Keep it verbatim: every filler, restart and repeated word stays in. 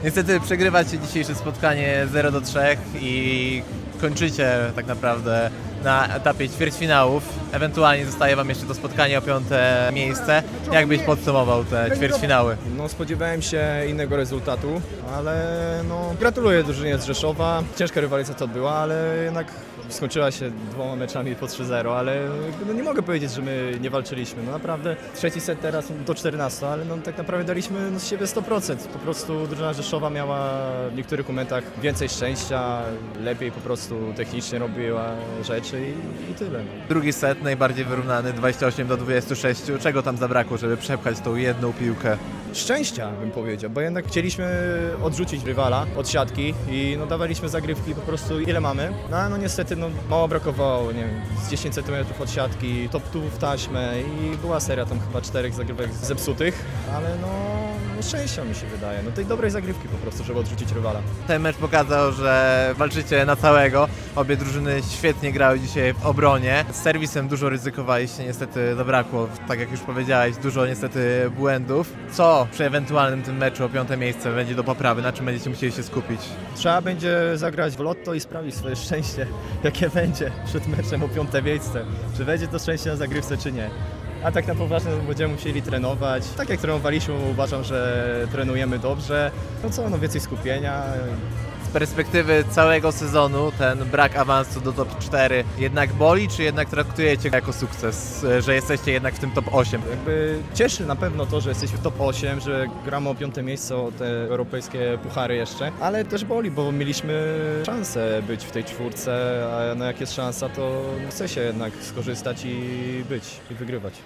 Niestety przegrywacie dzisiejsze spotkanie zero do trzech i kończycie tak naprawdę na etapie ćwierćfinałów. Ewentualnie zostaje Wam jeszcze to spotkanie o piąte miejsce. Jak byś podsumował te ćwierćfinały? No, spodziewałem się innego rezultatu, ale no, gratuluję drużynie z Rzeszowa. Ciężka rywalizacja to była, ale jednak skończyła się dwoma meczami po trzy zero, ale no, nie mogę powiedzieć, że my nie walczyliśmy. No naprawdę trzeci set teraz do czternastu, ale no, tak naprawdę daliśmy no, z siebie sto procent. Po prostu drużyna Rzeszowa miała w niektórych momentach więcej szczęścia, lepiej po prostu technicznie robiła rzeczy i, i tyle. Drugi set najbardziej wyrównany, dwadzieścia osiem do dwudziestu sześciu. Czego tam zabrakło, żeby przepchać tą jedną piłkę? Szczęścia, bym powiedział, bo jednak chcieliśmy odrzucić rywala od siatki i no, dawaliśmy zagrywki po prostu ile mamy. No, no niestety no, mało brakowało, nie wiem, z dziesięć centymetrów od siatki, top tu w taśmę i była seria tam chyba czterech zagrywek zepsutych, ale no, no szczęścia mi się wydaje, no tej dobrej zagrywki po prostu, żeby odrzucić rywala. Ten mecz pokazał, że walczycie na całego. Obie drużyny świetnie grały dzisiaj w obronie. Z serwisem dużo ryzykowaliście, niestety zabrakło, tak jak już powiedziałeś, dużo niestety błędów. Co przy ewentualnym tym meczu o piąte miejsce będzie do poprawy? Na czym będziecie musieli się skupić? Trzeba będzie zagrać w lotto i sprawdzić swoje szczęście, jakie będzie przed meczem o piąte miejsce. Czy będzie to szczęście na zagrywce, czy nie. A tak na poważnie będziemy musieli trenować. Tak jak trenowaliśmy, uważam, że trenujemy dobrze. No co, no więcej skupienia. Z perspektywy całego sezonu ten brak awansu do top cztery jednak boli, czy jednak traktujecie jako sukces, że jesteście jednak w tym top osiem? Jakby cieszy na pewno to, że jesteśmy w top osiem, że gramy o piąte miejsce, o te europejskie puchary jeszcze, ale też boli, bo mieliśmy szansę być w tej czwórce, a no jak jest szansa, to chce się jednak skorzystać i być, i wygrywać.